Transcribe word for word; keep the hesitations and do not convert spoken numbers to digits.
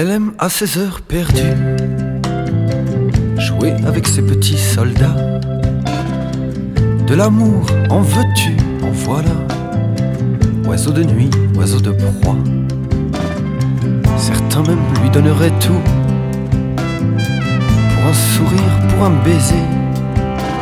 Elle aime à ses heures perdues jouer avec ses petits soldats. De l'amour en veux-tu, en voilà. Oiseau de nuit, oiseau de proie. Certains même lui donneraient tout pour un sourire, pour un baiser.